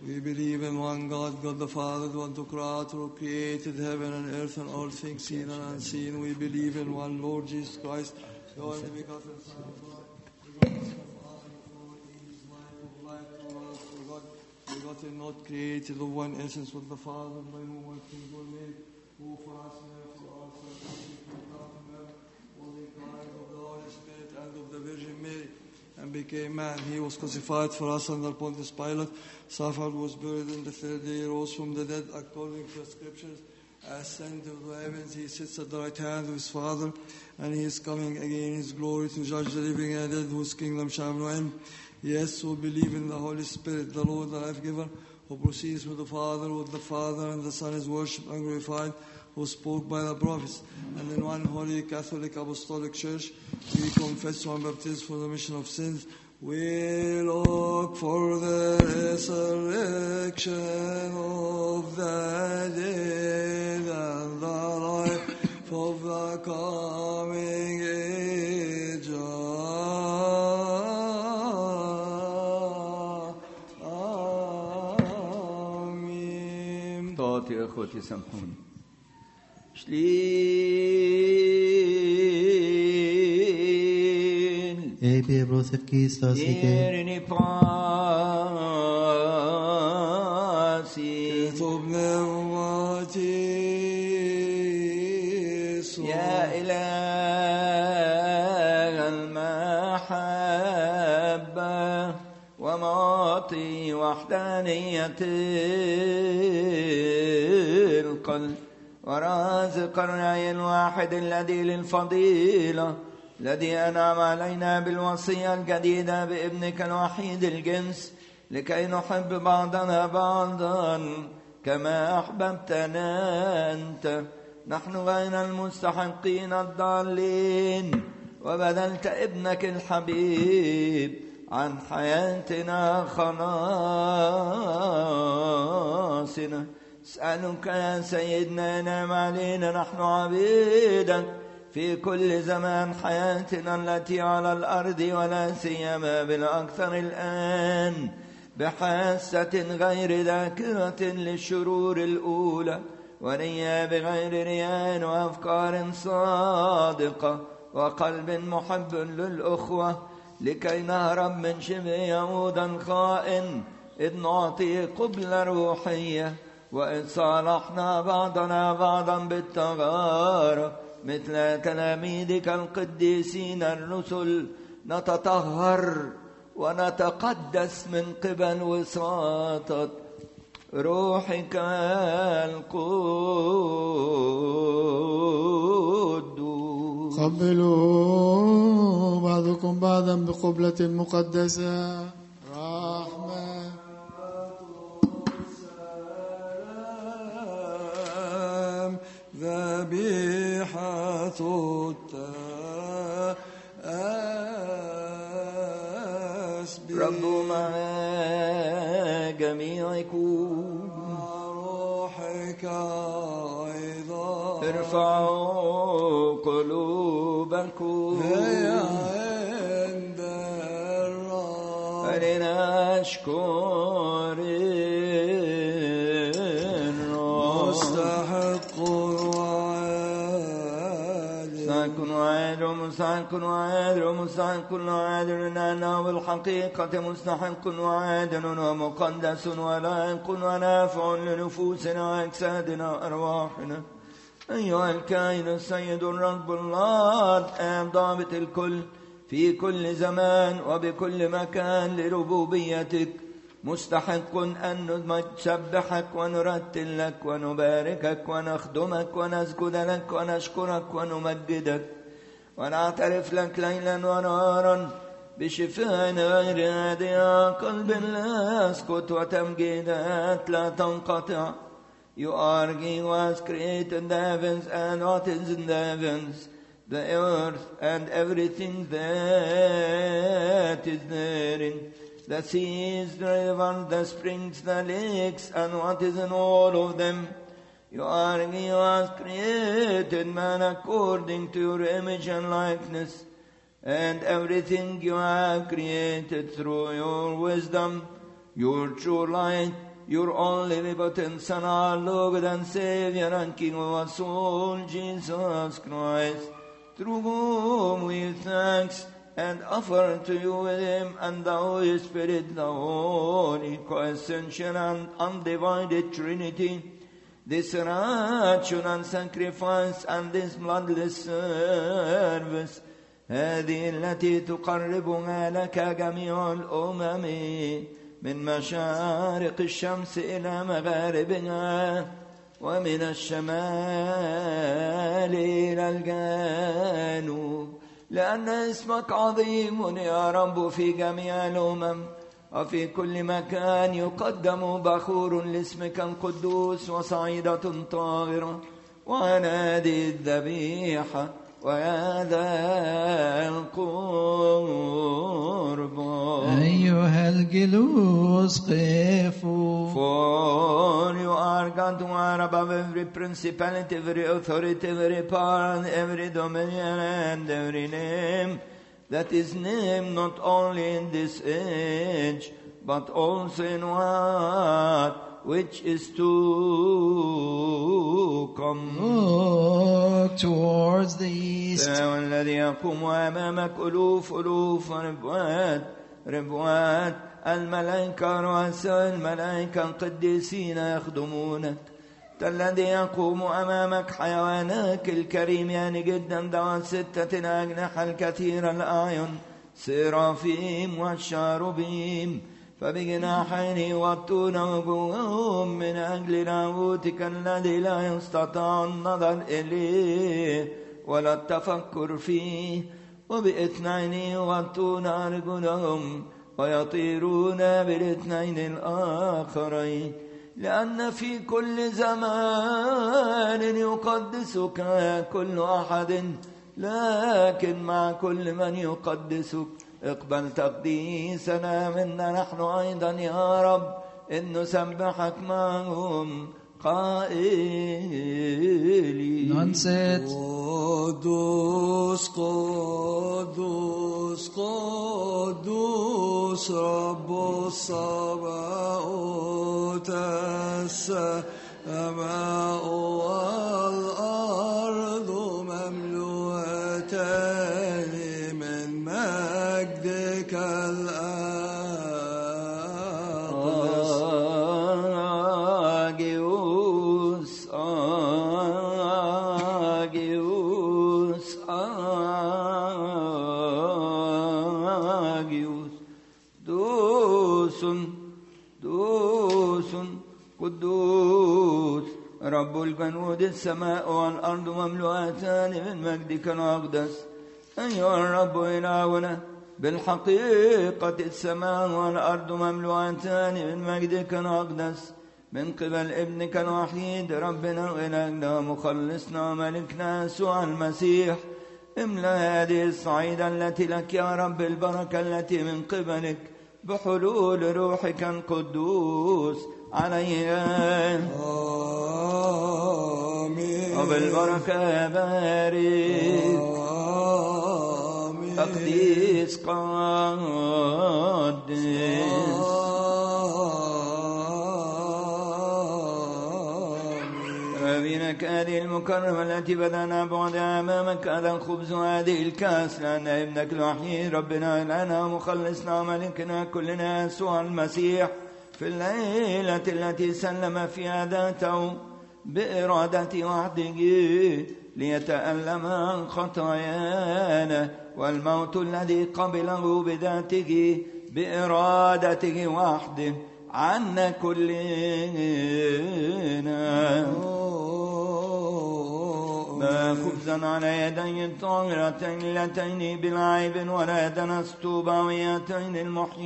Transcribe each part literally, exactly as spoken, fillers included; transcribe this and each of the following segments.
We believe in one God, God the Father, the one true Creator, who created heaven and earth and all things seen and unseen. We believe in one Lord Jesus Christ, the only begotten Son of God, begotten of Father, before He is life of life, true life for God, begotten, not created, of one essence with the Father, by whom all things were made, who for us and for our salvation came down from heaven, was incarnate of the Holy Spirit and of the Virgin Mary, and became man. He was crucified for us under Pontius Pilate, suffered, was buried, and the third day rose from the dead according to the Scriptures, ascended to the heavens. He sits at the right hand of His Father, and He is coming again in His glory to judge the living and the dead, whose kingdom shall have no end. Yes, who believe in the Holy Spirit, the Lord, the life-giver, who proceeds with the Father, with the Father and the Son is worshipped and glorified, who spoke by the prophets, and in one holy Catholic Apostolic Church we confess one baptism for the remission of sins. We look for the resurrection of the dead and the life of the coming age. Amen. طاعتي أخوتي سامحوني. Slil Ebe brosef Christos ike Yerini Pasi كتب نعمتي يا إله المحبة ومعطي وحدانية القلب ورازق الرأي الواحد الذي للفضيلة الذي أنعم علينا بالوصية الجديدة بابنك الوحيد الجنس لكي نحب بعضنا بعضا كما أحببتنا أنت نحن غير المستحقين الضالين وبذلت ابنك الحبيب عن حياتنا خلاصنا اسألك يا سيدنا نعم علينا نحن عبيدك في كل زمان حياتنا التي على الأرض ولا سيما بالأكثر الآن بحاسة غير ذاكرة للشرور الأولى ونية بغير رياء وأفكار صادقة وقلب محب للأخوة لكي نهرب من شبه يهودا خائن إذ نعطي قبلة روحية وإذ صالحنا بعضنا بعضا بالتغارة مثل تلاميذك القديسين الرسل نتطهر ونتقدس من قبل وساطة روحك القدوس. قبلوا بعضكم بعضا بقبلة مقدسة رحمة ذبيحة التسبيح. رب مع جميعكم روحك أيضا. ارفعوا قلوبكم هي عند الرب فلنشكر مستحق مستحق وعادل ومستحق وعادل لأنه بالحقيقة مستحق وعادل ومقدس ولائق ونافع لنفوسنا وأجسادنا وأرواحنا. أيها الكائن السيد الرب الله ضابط الكل في كل زمان وبكل مكان لربوبيتك مستحق أن نسبحك ونرتل لك ونباركك ونخدمك ونسجد لك ونشكرك ونمجدك ونعترف لك ليلا ونهارا بشفاء غير هادئ قلب لا يسكت وتمجيدات لا تنقطع. You are He who has created the heavens and what is in the heavens, the earth and everything that is therein, the seas, the rivers, the springs, the lakes, and what is in all of them. You are He who has created man according to your image and likeness, and everything you have created through your wisdom, your true light, your only begotten Son, our Lord and Savior and King of our soul, Jesus Christ, through whom we give thanks and offer to you with him and the Holy Spirit, the Holy, co-essential and undivided Trinity, this rational sacrifice and this bloodless service, هذه التي تقربنا لك جميع الأمم من مشارق الشمس إلى مغاربها ومن الشمال إلى الجنوب، لأن اسمك عظيم يا رب في جميع الأمم، وفي كل مكان يقدم بخور لاسمك القدوس وصعيدة طاهرة وعن هذه الذبيحة وهذا القربان. أيها الجلوس قفوا. For you are God who are above every principality, every authority, every power, and every dominion, and every name that is named not only in this age, but also in what which is to come. Look towards the east. والذي يقوم أمامك ألوف ألوف ربوات ربوات الملائكة رؤساء الملائكة القديسين يخدمونك. الذي يقوم أمامك حيوانك الكريم يعني جدا ذوات ستة أجنحة الكثير الأعين سرافيم والشاربيم، فبجناحين يغطون وجوههم من أجل لاهوتك الذي لا يستطاع النظر إليه ولا التفكر فيه، وباثنين يغطون أرجلهم ويطيرون بالاثنين الآخرين، لأن في كل زمان يقدسك كل أحد، لكن مع كل من يقدسك اقبل تقديسنا منا نحن أيضا يا رب، إن نسبحك معهم قائلين. None said, قدوس قدوس قدوس رب الصباوت السماء والأرض مملوءتان من مجدك الأقدس. آجيوس آجيوس آجيوس دوس دوس قدوس رب الجنود السماء والأرض مملوءتان من مجدك الأقدس. أيها الرب إلهنا بالحقيقة السماء والأرض مملوءتان من مجدك الأقدس من قبل ابنك الوحيد ربنا وإلهنا مخلصنا وملكنا يسوع المسيح. املأ هذه الصعيدة التي لك يا رب البركة التي من قبلك بحلول روحك القدوس عليها. آمين. وبالبركة بارك آمين. تقديس قدس ربينك هذه المكرمة التي بدأنا بعدها أمامك، هذا الخبز وهذه الكاس، لأن ابنك الوحيد ربنا لنا مخلصنا وملكنا كلنا يسوع المسيح في الليلة التي سلم فيها ذاته بإرادة وحده ليتألم عن خطايانا، والموت الذي قبله بذاته بإرادته وحده عنا كلنا. ما خبزا على يدي الطاهرتين اللتين بالعيب ولا دنس طوباويتين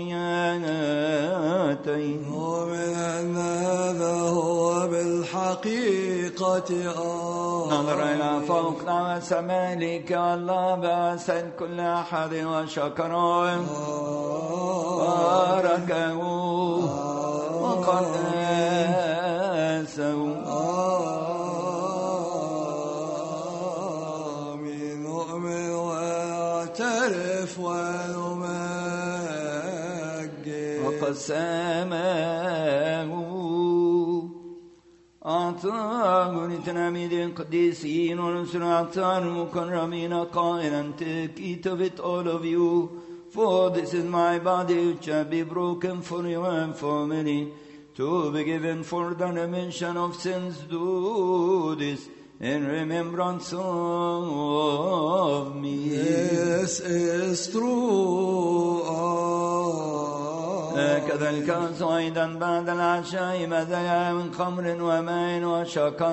المحييتين. ومن أن هذا هو بالحقيقة آه نظر إلى فوق نعمة مالك الله بأسد كل أحد وشكره باركه وقدسه. آمين. نؤمن ونعترف ونمجد وقسمه وأعطاهم تلاميذ قديسين ورسل أعطار مكرمين قائلا take eat of it all of you for this is my body which shall be broken for you and for many to be given for the remission of sins. Do this in remembrance of me. This is true. كذلك أيضا بعد العشاء مزج من خمر وماء وشكر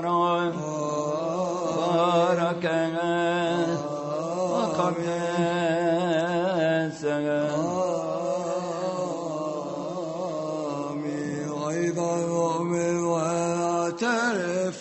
باركها وقدسها. أيضا نؤمن ونعترف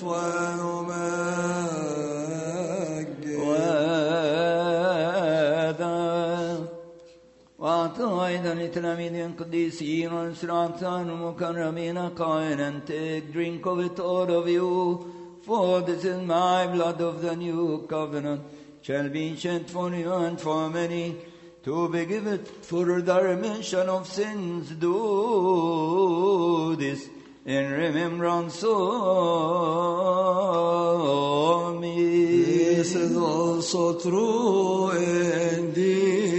ونمجد. وأعطى أيضا لتلاميذ قديسين ونسرعتان مكرمين قائلا take drink of it all of you for this is my blood of the new covenant shall be shed for you and for many to be given for the remission of sins. Do this in remembrance of me. This is also true indeed.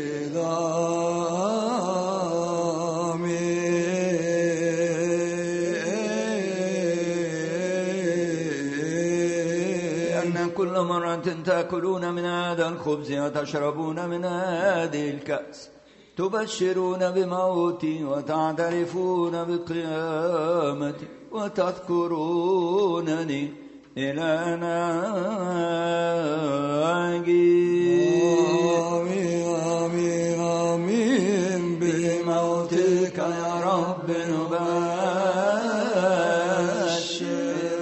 كل مرة تأكلون من هذا الخبز وتشربون من هذه الكأس تبشرون بموتي وتعترفون بقيامتي وتذكرونني إلى أن آجي. آمين آمين آمين بموتك يا رب نبشر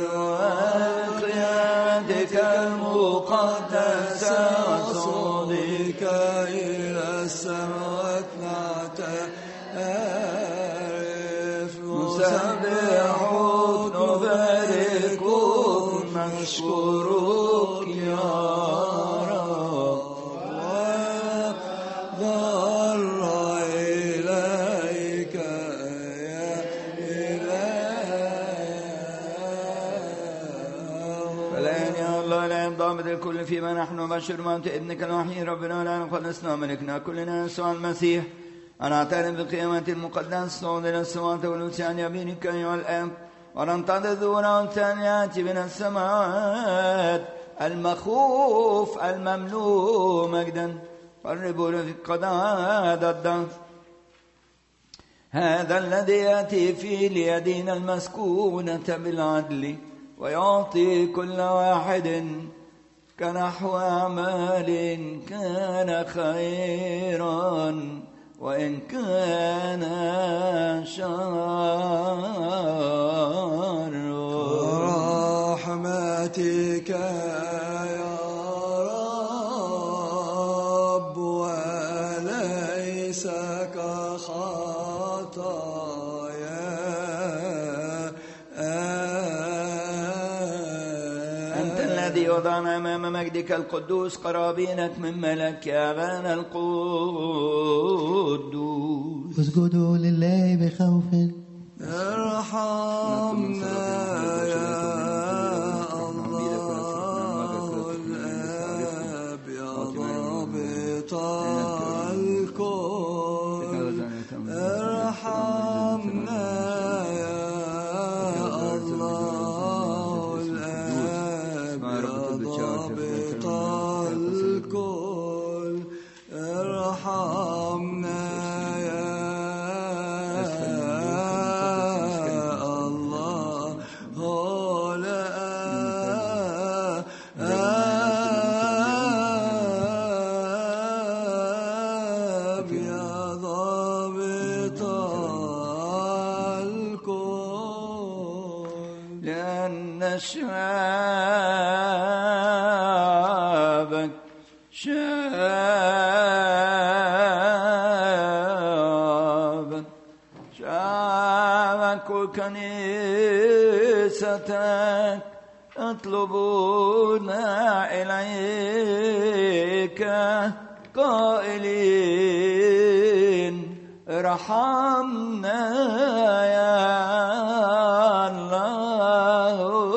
وقيامتك المقدسة وصعودك إلى السماوات نعترف نسبحك نباركك نشكرك يا رب ونضر إليك يا إله. فالآن يا الله لا ينضبط الكل فيما نحن بشر موت ابنك الوحيد ربنا لا نخلصنا ملكنا كلنا يسوع المسيح أن أعترف بقيامة المقدس صعود إلى السماوات والأنس عن يمينك أيها الآب وننتظر ظهور الثانيات من السماوات المخوف المملوء مجدا قربوا في قضاء الدهر هذا الذي يأتي في اليدين المسكونة بالعدل ويعطي كل واحد كنحو أعمال كان خيرا وإن كان شر. رحمتك يا رب وليس كخطايا أنت الذي وضعنا أمام مجدك القدوس قرابينك من ملك يا أبانا القدوس. اسجدوا لله بخوف ارحمنا يا الله الآب يا ضابط الكل ارحمنا يا الله الآب يا ضابط الكل ارحمنا شعبك شعبك شعبك وكنيستك يطلبون إليك قائلين ارحمنا يا الله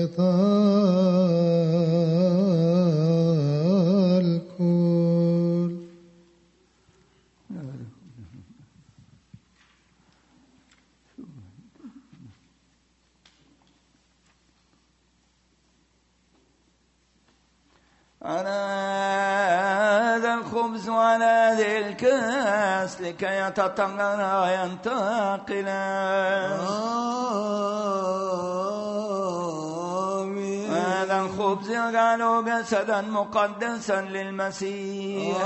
الكل. على هذا الخبز وعلى هذه الكاس لكي يتطهر ينتقلا. آمين. هذا الخبز يجعله جسدا مقدسا للمسيح.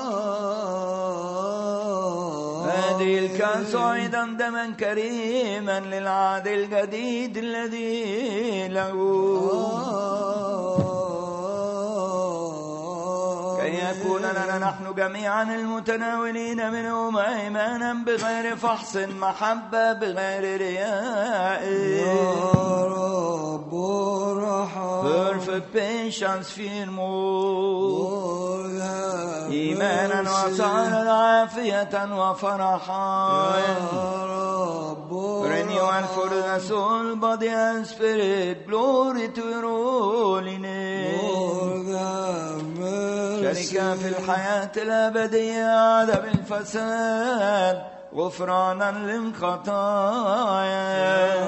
هذه الكاس أيضا دما كريما للعهد الجديد الذي له، يكون لنا نحن جميعا المتناولين منهما إيمانا بغير فحص، محبة بغير رياء. يا رب ارحم. Perfect patience fear more. إيمانا وسعادة عافية وفرحا. يا رب Renewal for the soul, body and spirit. Glory to your holy name. شركة في الحياة الأبدية، عدم الفساد، غفرانا للخطايا.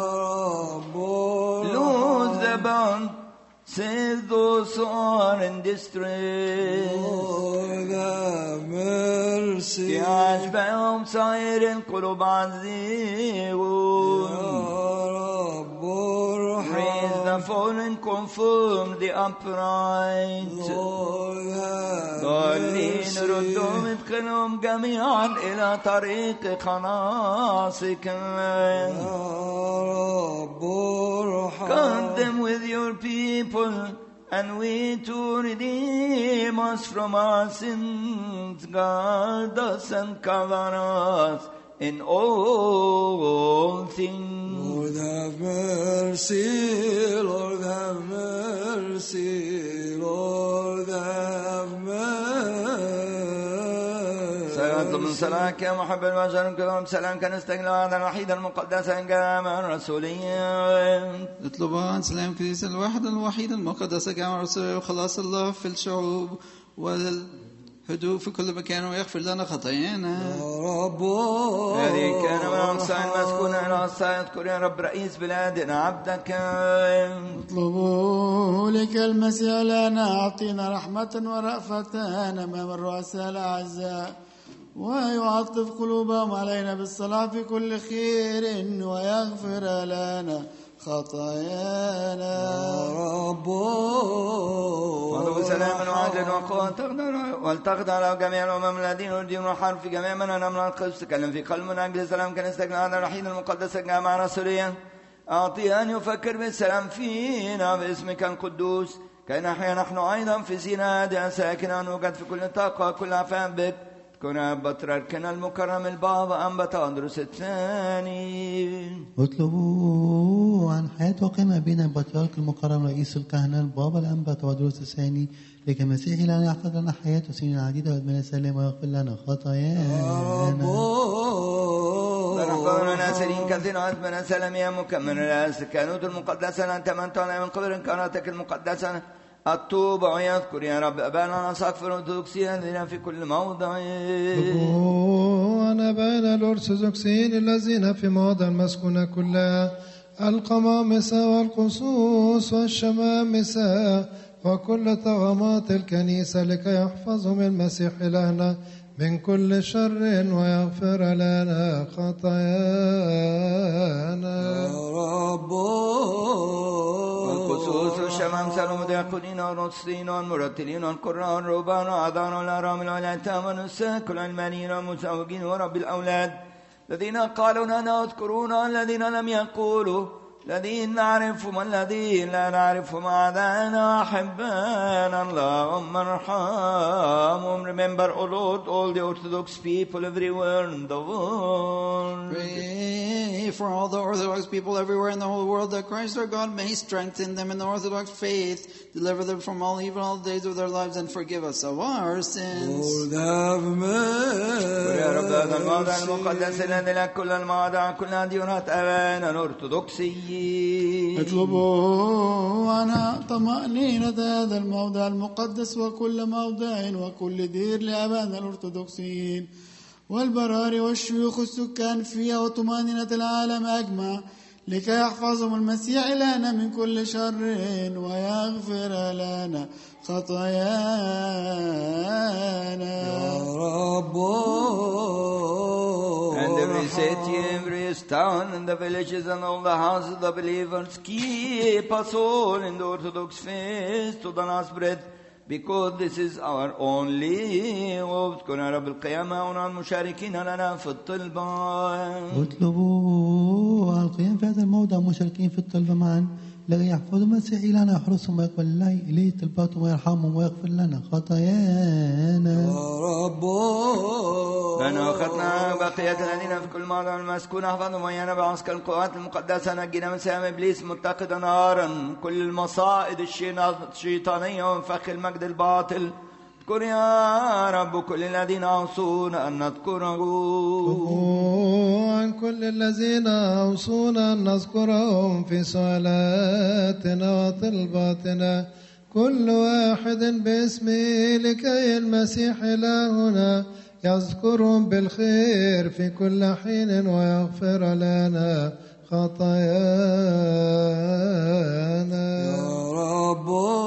Lose the bond, save those who are in distress. يعجبهم سائر القلوب عزيون. Raise the fallen, confirm the upright. ضالين ردهم ادخلهم جميعا إلى طريق خلاصك. Count them with your people, and we to redeem us from our sins. Guard us and cover us in all things. Lord have mercy, Lord have mercy, Lord have mercy. سلام من سلامك يا محب البشر كلهم، سلام كنستقل هذا الوحيد المقدس جامع الرسولية. اطلبان سلام كنيسة الواحدة الوحيدة المقدسة جامع الرسولية، وخلاص الله في الشعوب والهدوء في كل مكان، ويغفر لنا خطايانا. يا رب الذي كان من أمساء المسكونة إلى الصاع، اذكر يا رب رئيس بلادنا عبدك. اطلبوا لك المسيح لنا، أعطينا رحمة ورأفة أمام الرؤساء الأعزاء، ويعطف قلوبهم علينا بالصلاة في كل خير، ويغفر لنا خطايانا. يا رب وضع سلام وعجل وقوة تقدر ولتقضى على جميع الأمم الذين يريدون الحرب في جميع من نملا القدس. تكلم في قلب من أجل السلام كنستقل هذا الوحيد المقدس الجامع الرسولية. أعطي أن يفكر بالسلام فينا باسمك القدوس، كي نحيا نحن أيضا في سينا هادئة ساكنة، نوجد في كل طاقة كل عفان بك. كنا بطريركنا المكرم البابا أنبت أندرس الثاني. اطلبوا عن حياة وقيمة بين البطريرك المكرم رئيس الكهنة البابا الأنبت وأندرس الثاني، لكي مسيحي لنا يحفظ لنا حياة سنين عديدة وأدمان سلام، ويغفر لنا خطايانا. ونحفظنا ناسرين كثيرا أدمان سلام يا مكمل الأس كانوت المقدسة، أنت من طالع من قبل إنكاراتك المقدسة. الطوبة ويذكر يا رب أبانا نصاك الأرثوذكسية الذين في كل موضع. وأنا أبانا الأرثوذكسيين الذين في موضع المسكونة كلها، القمامسة والقصوص والشمامسة وكل طغمات الكنيسة، لكي يحفظهم المسيح إلهنا من كل شر ويغفر لنا خطايانا. يا رب والخصوص والشمامسة والمديقونين والنصرين والمرتلين والقراء والرهبان والأعذان والأرامل والأيتام والنساك والعلمانيين والمزوجين ورب الأولاد، الذين قالوا لنا اذكرونا، الذين لم يقولوا، الذين نعرفهم والذين لا نعرفهم، أعداءنا أحبانا اللهم ارحمهم. Remember, O Lord, all the Orthodox people everywhere in the world. Pray for all the Orthodox people everywhere in the whole world, that Christ our God may strengthen them in the Orthodox faith, deliver them from all evil all the days of their lives, and forgive us of our sins. Lord have mercy. يا رب هذا الموضع المقدس الذي لك كل المواضع كل ديانات أبانا الأرثوذكسية. المجيد. اطلبوا عنها طمأنينة هذا الموضع المقدس وكل موضع وكل دير لآبائنا الأرثوذكسيين والبراري والشيوخ السكان فيها وطمأنينة العالم أجمع لكي يحفظهم المسيح إلهنا من كل شر ويغفر لنا خطايانا يا رب. And every city, every town, and the villages, and all the houses of the believers, keep us all in the Orthodox faith to the last breath, because this is our only hope. كن يا رب القيامة ونحن المشاركين لنا في الطلبة. اطلبوا على القيام في هذا الموضع مشاركين في الطلبة معا لكي يحفظوا المسيح إلهنا يحرسهم ويقبل الله إليه طلباتهم ويرحمهم ويغفر لنا خطايانا. يا رب. لأنه أخذنا بقية الذين في كل موضع المسكون احفظهم ويانا بعسكر القوات المقدسة نجينا من سام إبليس متقدا نارا كل المصائد الشيطانية وفخ المجد الباطل. اذكر يا رب كل الذين أوصونا أن نذكره. عن كل الذين أوصونا أن نذكرهم في صلاتنا وطلباتنا كل واحد باسمه لكي المسيح إلهنا يذكرهم بالخير في كل حين ويغفر لنا خطايانا. يا رب.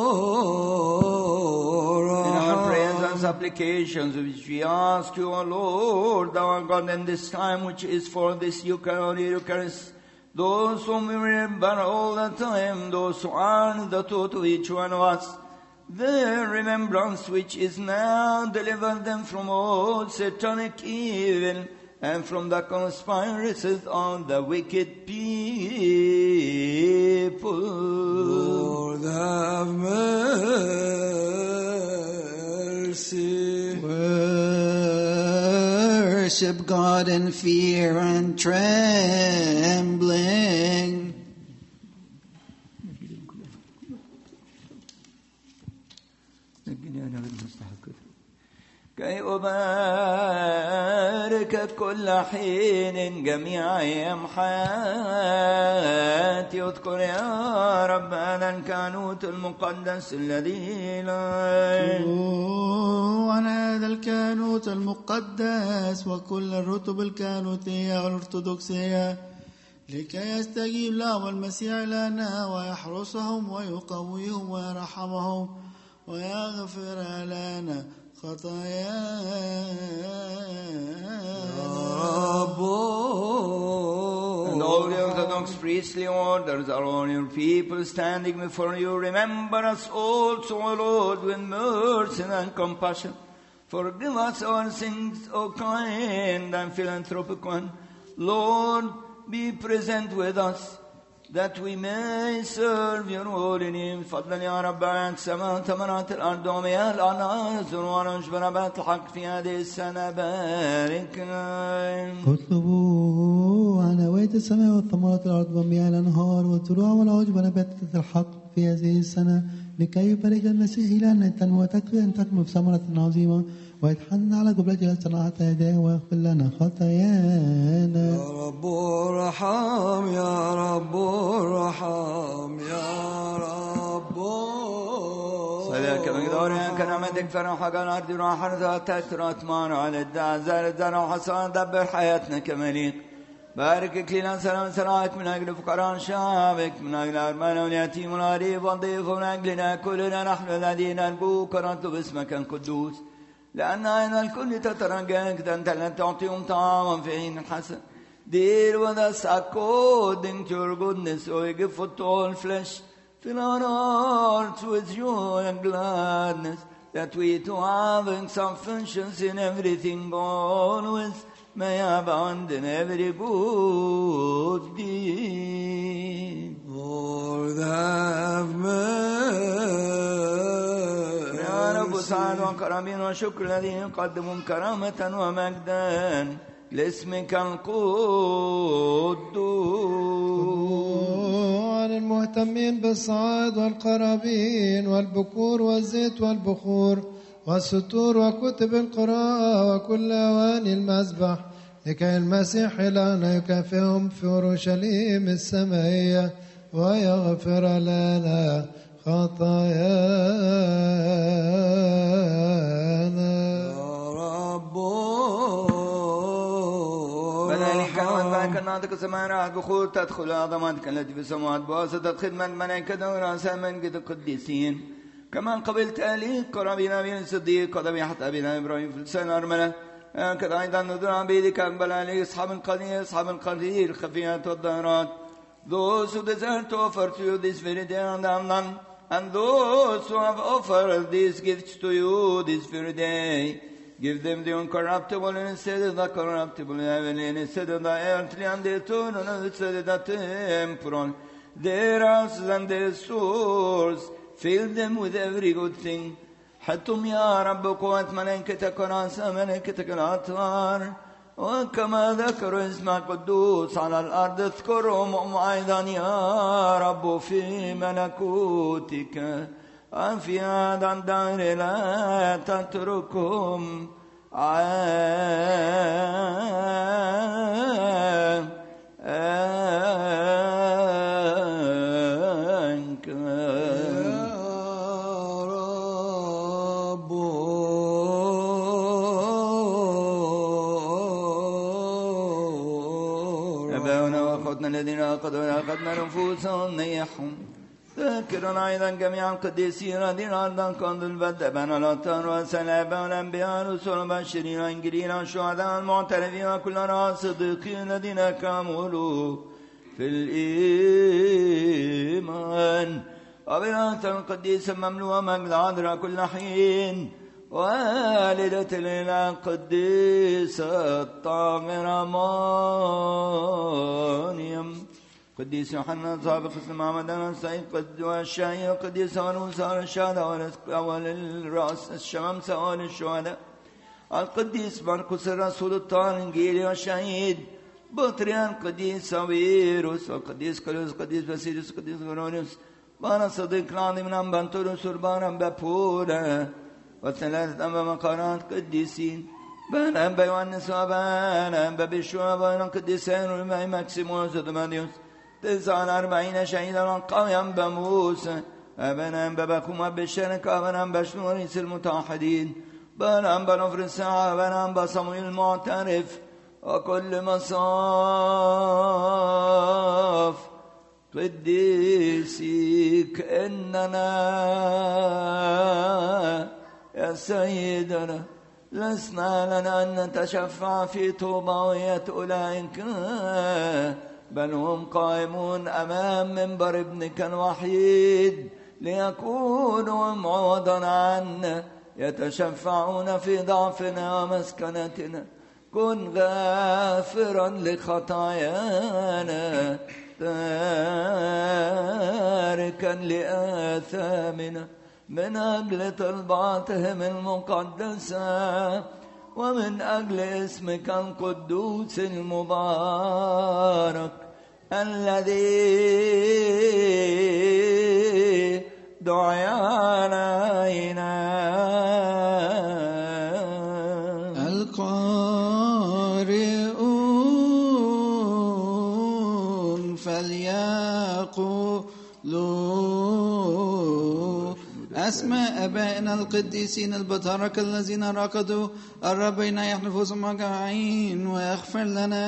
Supplications which we ask you, O Lord, our God, in this time which is for this Eucharist, those whom we remember all the time, those who are the thought of each one of us, their remembrance which is now deliver them from all satanic evil and from the conspiracies of the wicked people. Lord, have mercy. Worship God in fear and trembling. كي أبارك كل حين جميع أيام حياتي. اذكر يا رب هذا الكهنوت المقدس الذي لا عن هذا الكهنوت المقدس وكل الرتب الكهنوتية والأرثوذكسية لكي يستجيب لهم المسيح لنا ويحرسهم ويقويهم ويرحمهم ويغفر لنا And all the Orthodox priestly orders are all your people standing before you. Remember us also, O Lord, with mercy and compassion. Forgive us our sins, O kind and philanthropic one. Lord, be present with us, that we may serve your holy name. فضلا يا رب عن سماء ثمرات الأرض ومياه الأنهار ونشب نبات الحق في هذه السنة باركنا. اطلبوا عن هواية السماء والثمرات الأرض ومياه الأنهار والزروع والعشب ونباتات الحق في هذه السنة لكي يبارك المسيح إلهنا تنمو وتكفي أن تكمل بثمرة عظيمة ويتحنن على جبلته الصناعة يديه ويغفر لنا خطايانا. يا رب ارحم يا رب ارحم يا رب. صليك بقدورها كنعمتك فرحك الأرض راحة تأثرات مارا على الدعاء زال الزرع وحسان دبر حياتنا كمليك. بارك لنا سلام سراك من أجل فقراء شعبك من أجل أرمانا واليتيم والغريب والضيف ومن أجلنا كلنا نحن الذين نرجوك ونطلب اسمك القدوس لأن أين الكل تترجاك أنت لن تعطيهم طعاما في حين حسن. Deal with us according to your goodness, O you give food to all flesh. Fill our hearts with joy and gladness, that we too having sufficiency in everything always may abound in every good deed. Lord, have mercy. يا رب سعد وكرمين وشكر الذين يقدمون كرامة ومجدا لاسمك القدوس. عن المهتمين بالصعاد والقرابين والبكور والزيت والبخور والستور وكتب القراءة وكل أواني المذبح لكي المسيح إلهنا يكافئهم في أورشليم السمائية ويغفر لنا خطايانا. رب بذلك والباك الناطق سماء راحت بخور تدخل عظمتك التي في السماوات بواسطة خدمة الملائكة ورأسها من قد القديسين، كما قبلت آلي قرابين أبينا الصديق وذبيحة أبينا إبراهيم في لسان أرملة، هكذا أيضا نذر عبيدك أقبل عليه أصحاب القدير أصحاب القدير خفيات والظاهرات. Those who desire to offer to you this very day and none, and those who have offered these gifts to you this very day, give them the incorruptible instead of the corruptible, heavenly instead of the earthly, and the eternal instead of the temporal. Their houses and their stores, fill them with every good thing. حطم يا رب قوة ملائكتك ورأس ملائكتك الأطهار، وكما ذكروا اسمك قدوس على الأرض اذكرهم أيضا يا رب في ملكوتك، وفي هذا الدهر لا تتركهم عنك. الذين أخذوا أخذنا نفوسهم نيحهم، ذكرنا أيضا جميع القديسين الذين أرضا كنز البدء بين الأطهار والسلابة والأنبياء والرسل والمبشرين والإنجيلين والشهداء والمعترفين وكل الصديقين الذين كملوا في الإيمان، وبالأنثى القديسة المملوءة مجد عذراء كل حين، والدة الإله القديسة الطاهرة مريم، قديس يوحنا صاحب قسم محمد السيد والشاهي القديس والموسى والشهداء والرأس الشمامسة والشهداء، القديس مرقس الرسول الطاهر الإنجيلي والشهيد، بطريرك القديس ساويروس والقديس كلوس القديس باسيليوس القديس غرونيوس، بارا صديق العظيم من أنبانتوروس وبارا بابولا، والثلاثة أنبا مقارات قديسين، بان أنبا يوانس وبان أنبا بشوى وبان قديسين والماء ماكسيموس ودمانيوس، تسعة أربعين شهيدا قوي أنبا موسى، أبان أنبا بكم بالشركة أبان أنبا شنوريس المتوحدين، بان أنبا نفر الساعة أبان أنبا صمويل المعترف، وكل مصاف قديسيك إننا يا سيدنا لسنا لنا أن نتشفع في طوباوية أولئك، بل هم قائمون أمام منبر ابنك الوحيد ليكونوا معوضا عنا، يتشفعون في ضعفنا ومسكنتنا. كن غافرا لخطايانا تاركا لآثامنا من أجل طلباتهم المقدسة ومن أجل اسمك القدوس المبارك الذي دعي علينا. القارئون فليقولوا أسماء أبائنا القديسين البطاركة الذين رقدوا الربين يحلفوا أجمعين ويغفر لنا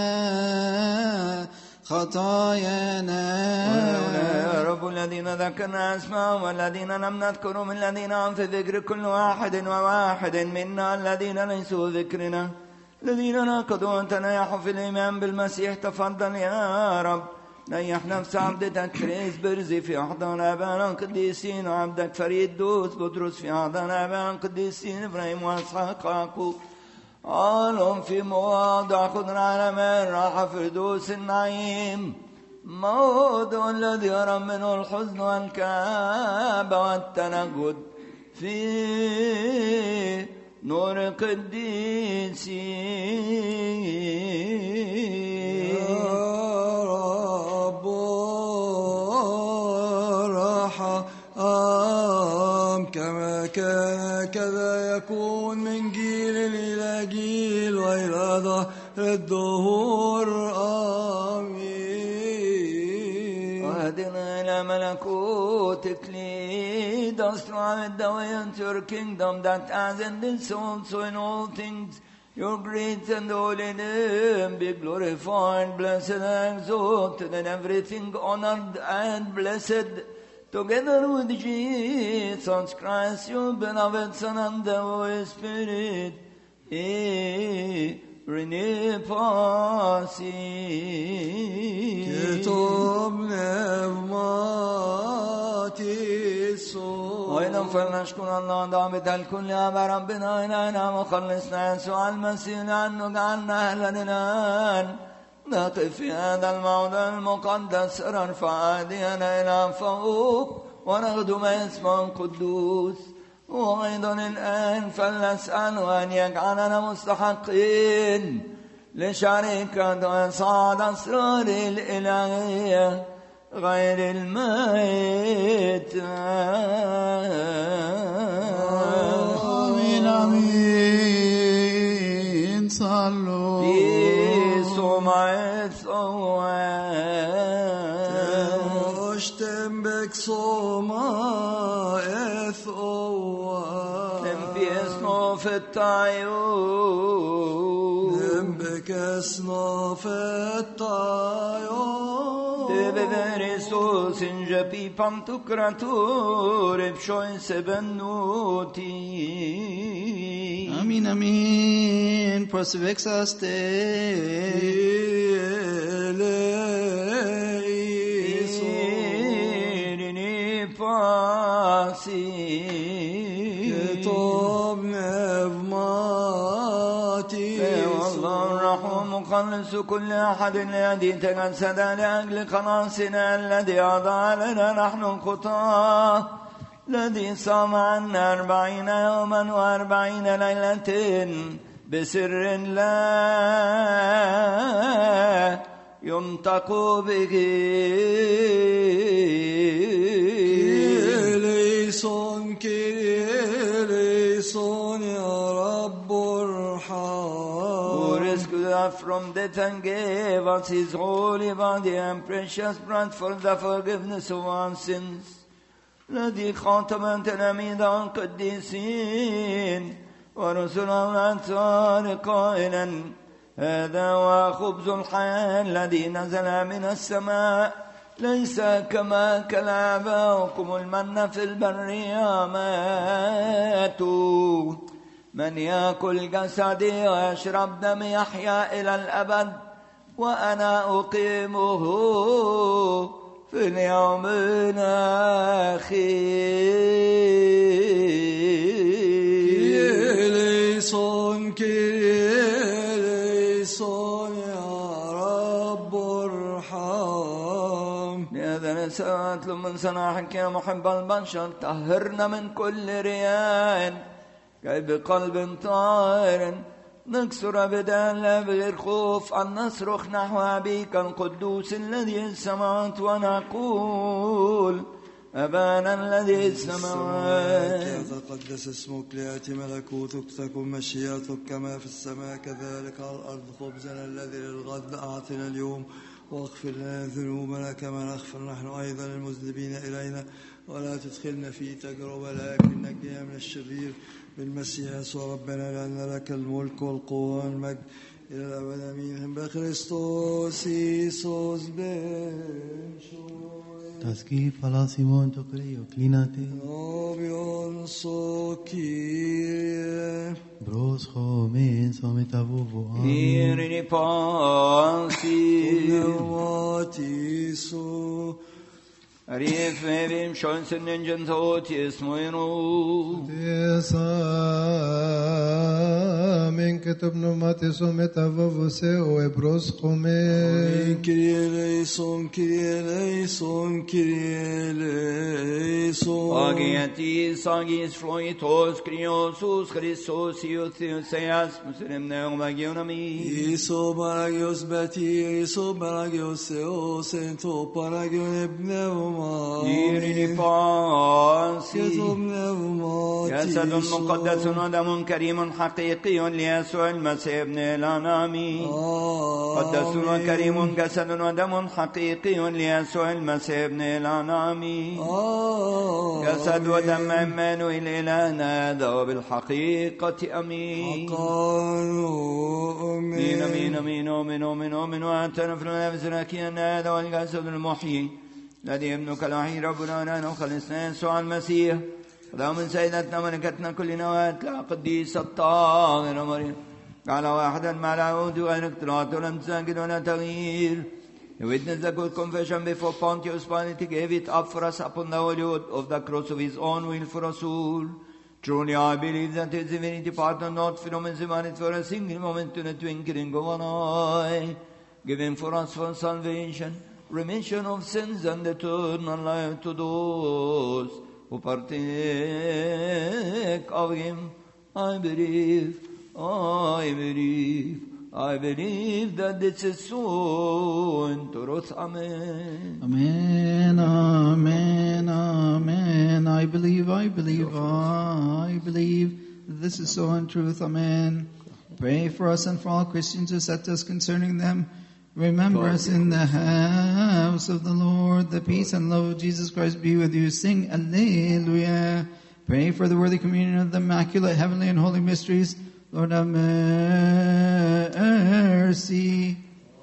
خطايانا. يا رب الذين ذكرنا أسماءهم والذين لم نذكرهم الذين هم في ذكر كل واحد وواحد منا الذين ليسوا ذكرنا الذين رقدوا وتنيحوا في الإيمان بالمسيح. تفضل يا رب نيح نفس عبدتك كريس برزي في أحضان آبائنا القديسين، وعبدك فريد دوس بطرس في أحضان آبائنا القديسين إبراهيم وإسحاق ويعقوب، عالم في مواضع قدر على من راح فردوس النعيم، موضع الذي يرى منه الحزن والكآبة والتنجد في نور قديسين. كما كان كذا يكون من جيل إلى جيل وإلى ظهر الدهور آمين. واهدنا إلى ملكوتك lead us throughout the way into your kingdom that as in this also in all things your great and holy name be glorified, blessed and exalted, and everything honored and blessed, together with Jesus Christ, your beloved Son, and the Holy Spirit. Rene Pasi. كتب نعماتي سو. وإذا فلنشكر الله ضابط الكل يا ربنا إلهنا وخلصنا يسوع المسيح لأنه جعلنا أهلا الآن نقف في هذا الموضع المقدس نرفع أيدينا إلى فوق ونخدم اسمه القدوس. وأيضا الآن فلنسأله أن يجعلنا مستحقين لشركة وإصعاد أسرار الإلهية غير الميت. آمين آمين. صلوا في سمعة صواب اشتم بك صوما اثواب في اسنوف الطيور بك اسنوف الطيور ببريسوس جبي بانتوكراتور بشويس بنوتي. Amin, amin. Prosvexas te. Irini pasi. كتب نعماتي والله الرحوم مخلص كل أحد الذي تجسد لأجل خلاصنا الذي أضاع لنا نحن الخطاة الذي صام عنا أربعين يوما وأربعين ليلة بسر لا ينطق به. كيليسون كيليسون يا رب ارحم. Who rescued us from death and gave us his holy body and precious blood for the forgiveness of our sins. الذي خاطب تلاميذه القديسين ورسله الأنصار قائلا هذا هو خبز الحياة الذي نزل من السماء ليس كما كل آباؤكم المن في البرية ماتوا. من يأكل جسدي ويشرب دمي يحيا إلى الأبد وأنا أقيمه في اليوم الأخير. كيليسون كيليسون يا رب ارحم. لهذا نسأل من صنعك يا محب البشر طهرنا من كل رياء كي بقلب طاهر نكسر بدانا بغير خوف أن نصرخ نحو أبيك القدوس الذي السماوات ونقول أبانا الذي السماوات. يتقدس اسمك ليأتي ملكوتك تكن مشيئتك كما في السماء كذلك على الأرض. خبزنا الذي للغد أعطنا اليوم واغفر لنا ذنوبنا كما نغفر نحن أيضا المذنبين إلينا ولا تدخلنا في تجربة لكن نجينا من الشرير بالمسيح يسوع ربنا لأن لك الملك والقوة والمجد إلى الأبد آمين. بخريستوس يسوس بن Taski falasimon to creo clinate. Obion so Kyrie. Bros homen sometavuvo. Irini pasi Pneumatisu. Arif mevim şonsen nencen zoti esmoynu. Amen. كتب نوماتي سومتافوفو سيو ابروس خومي. Kyrie eleison, Kyrie eleison, Kyrie eleison. Agiati sagis floitos Kriosus Christos Iothios Eas Muslim Neomagionami. Iso paragios beti, Iso paragios Theos, Ento paragion ebneum ديري لفاسي جسد مقدس ودم كريم حقيقي ليسوع المسيح ابن الأنام قدس وكريم جسد ودم حقيقي ليسوع المسيح ابن الأنام جسد ودم عمانويل إلهنا هذا وبالحقيقة أمين أمين أمين أمين أمين أمين أمين وأنتنا في النفس الأكيان هذا والجسد المحيي الذي ابنك الوحيد ربنا ونحن وخلصنا يسوع المسيح خدام من سيدتنا ملكتنا كلنا وأتلا قديس الطاهر مريم على واحدا مع العود وغير اختلاط ولا مساجد ولا تغيير. He witnessed the good confession before Pontius Pilate. He gave it up for us upon the holy wood of the cross of his own will for us all. Truly I believe that his divinity pardoned not from his humanity for a single moment in a twinkling of an eye, given for us for salvation, remission of sins and eternal life to those who partake of him. I believe, I believe, I believe that this is so in truth. Amen. Amen, amen, amen. I believe, I believe, I believe that this is so in truth. Amen. Pray for us and for all Christians who set us concerning them. Remember us in the house of the Lord. The peace and love of Jesus Christ be with you. Sing Alleluia. Pray for the worthy communion of the immaculate, heavenly, and holy mysteries. Lord, have mercy.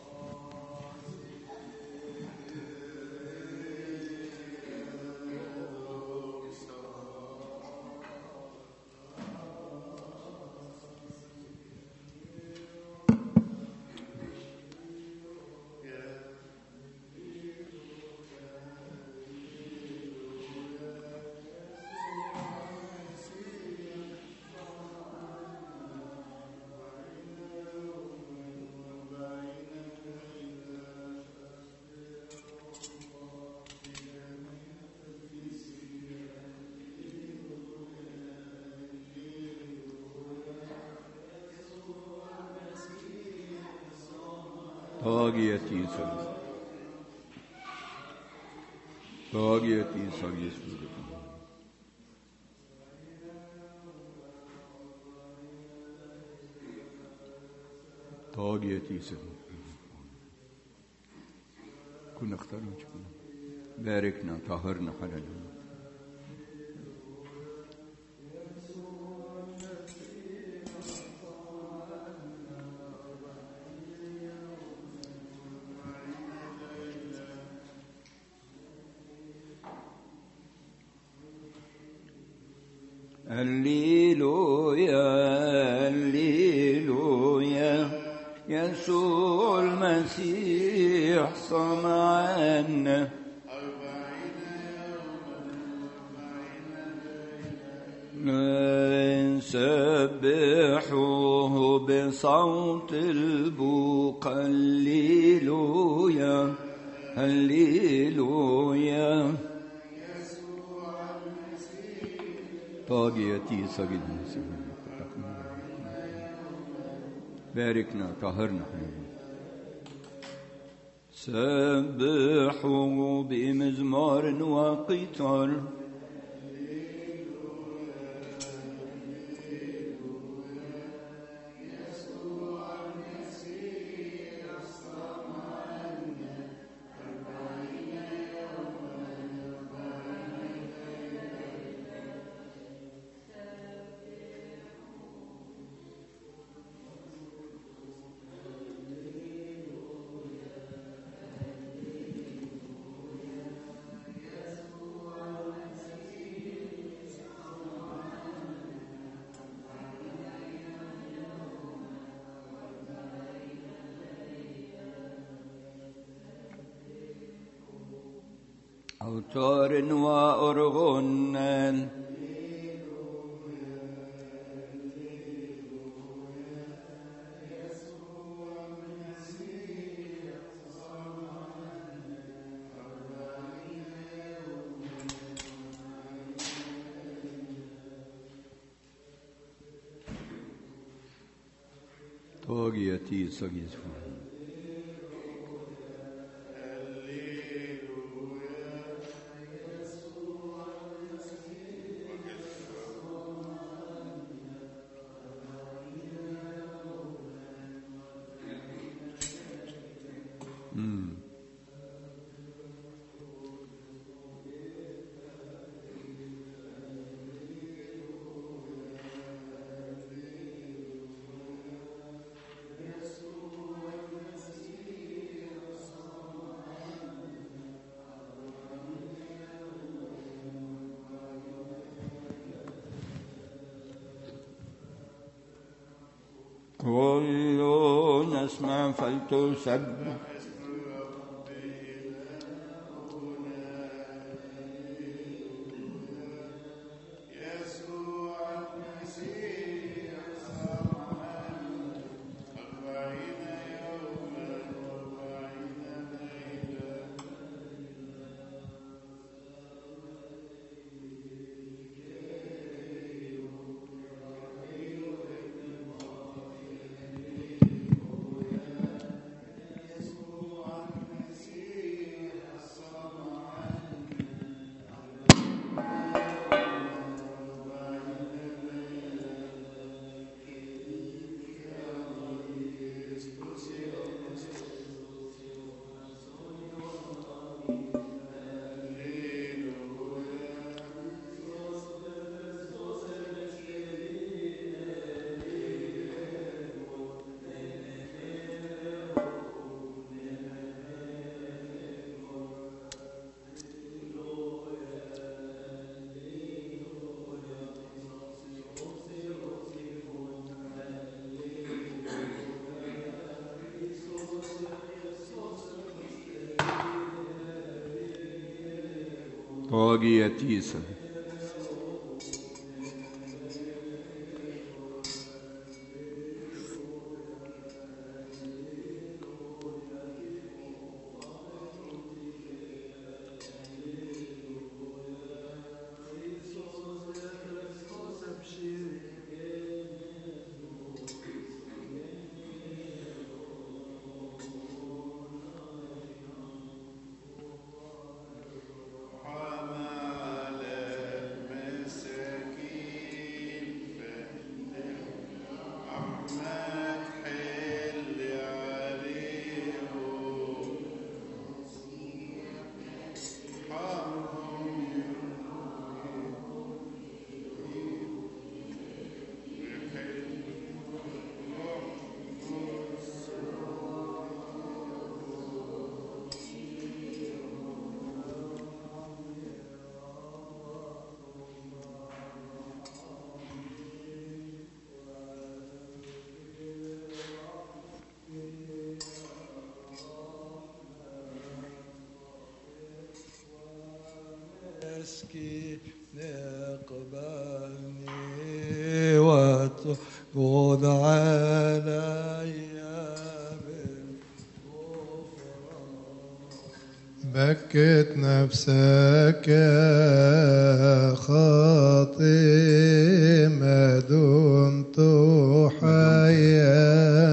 Tagieti Savis. Tagieti Savis. Tagieti Savis. كنا اختارنا كنا باركنا طهرنا حللنا. هللويا هللويا يسوع المسيح صام عنا نسبحه بصوت البوق هللويا هللويا طاغيتي سجدنا باركنا طهرنا سبحوا بمزمار وقيثار أوتار وأرغنال طاغيتي سجيزفون فلتسبح. طاغيتيسا. اقبلني وتقود علي بكت نفسك يا خاطئ ما دمت حيا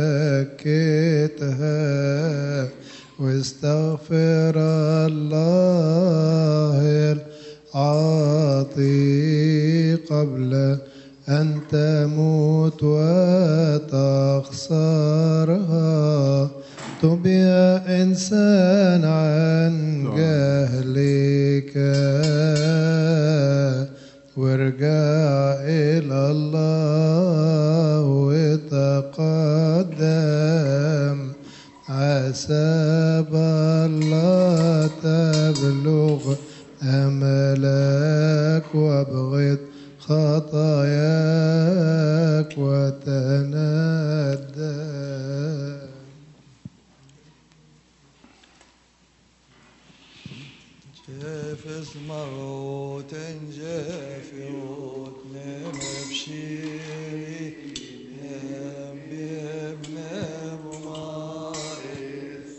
بكتها واستغفر الله العاطي قبل أن تموت وتخسرها. تب يا إنسان عن جهلك وارجع إلى الله وتقدم عسى الله تبلغ أملك وابغض خطاياك وتندم. جافس مروت جافروت نمبشيري هم بابن ممارس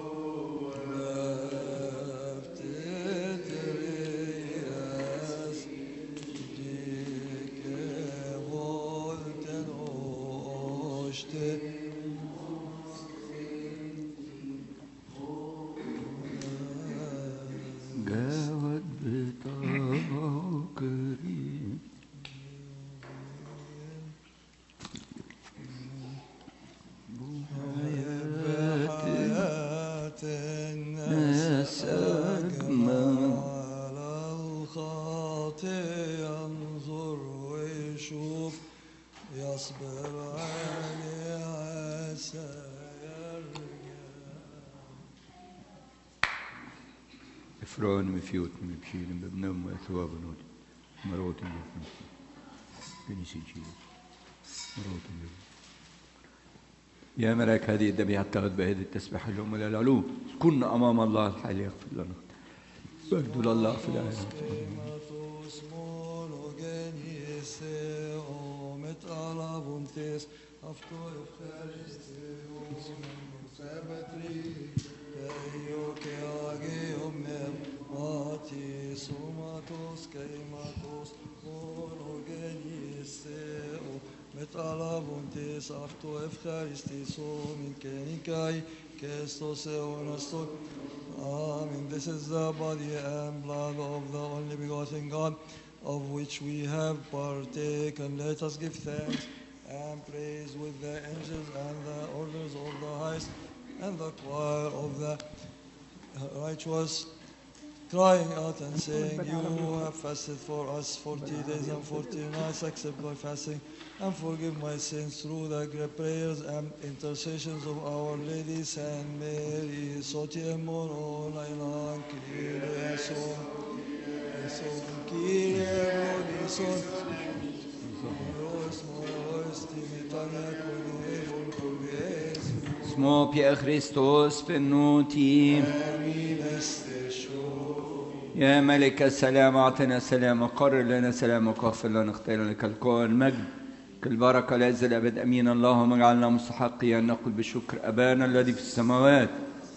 وفتت رياس ديك volten oste جاود بتوكري بحياة الناس أجمل على الخاطئ ينظر ويشوف يصبر عليه عسى إفران مفيوت مبشير ببنم وأثواب نود مروت الجفن كنيسي جيل مروت الجفن يا ملاك هذه الذبيحة تاخذ بهذه التسبيح اليوم إلى العلو. كنا أمام الله الحي يغفر لنا. مجد لله في العالم. Metalabuntis afto Eucharistis omin kenikai kestos eonastok. Amen. This is the body and blood of the only begotten God, of which we have partaken. Let us give thanks and praise with the angels and the orders of the highest and the choir of the righteous, crying out and saying, You have fasted for us forty days and forty nights. Accept my fasting and forgive my sins through the great prayers and intercessions of Our Lady Saint Mary. Sotiem moron ailan Kyrie son, son Kyrie Lodison, Moros moros timitania kunevon kunves. Smo Pie Christos venuti. يا ملك السلام أعطنا السلام وقرر لنا سلامك واغفر لنا اختير لك الكون مجد كل بركة لعز الأبد أمين. اللهم اجعلنا مستحقين أن نقول بشكر أبانا الذي في السماوات.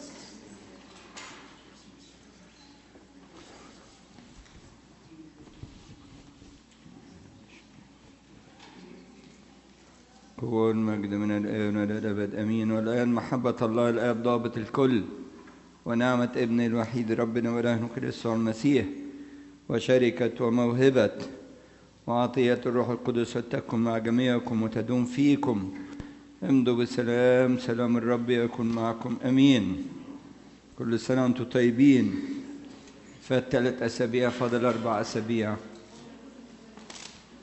كون مجد من الآن إلى الأبد أمين. والآن محبة الله الآب ضابط الكل ونعمة ابن الوحيد ربنا وإلهنا يسوع المسيح وشركة وموهبة وعطية الروح القدس تكن مع جميعكم وتدوم فيكم. امضوا بسلام. سلام الرب يكن معكم. أمين. كل سنة وأنتم طيبين. فات ثلاث أسابيع فاضل أربع أسابيع.